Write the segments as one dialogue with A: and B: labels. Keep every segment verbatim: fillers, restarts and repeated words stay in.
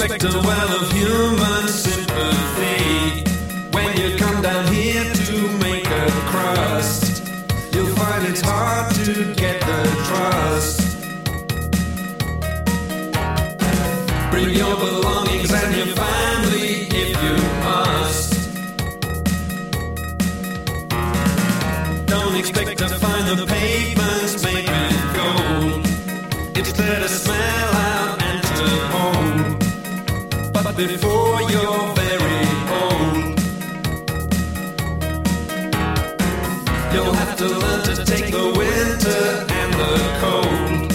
A: expect a well of human sympathy. When you come down here to make a crust, you'll find it's hard to get the trust. Bring your belongings and your family if you must. Don't expect to find the pavements made with gold. It's there to smell out and to hold. But before you're very old, you'll have to learn to take the winter and the cold.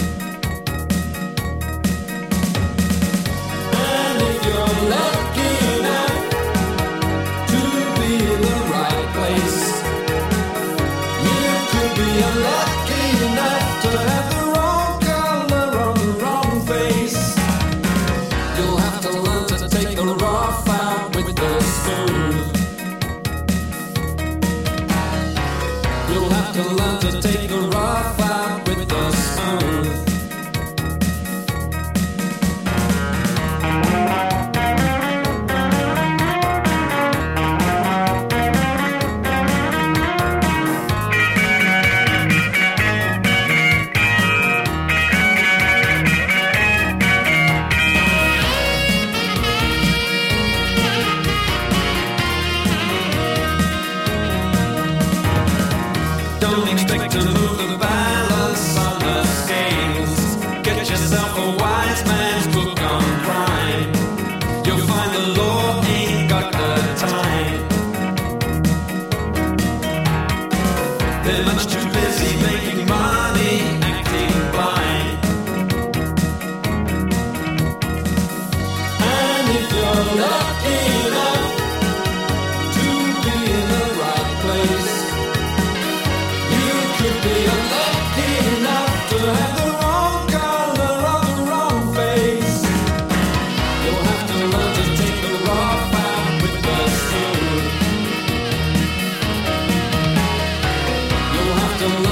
A: And if you're lucky enough to be in the right place, you could be unlucky enough to have the wrong color on the wrong face. You'll have to learn to take the rough out with the smooth. You'll have to learn to take the rough out with the smooth. Don't expect to move the balance on the scales. Get yourself a wise man's book on crime. You'll find the law ain't got the time. They're much too busy making money, acting blind. And if you're lucky enough to be in the right place, could be unlucky enough to have the wrong color on the wrong face. You'll have to learn to take the rough out with the smooth. You'll have to learn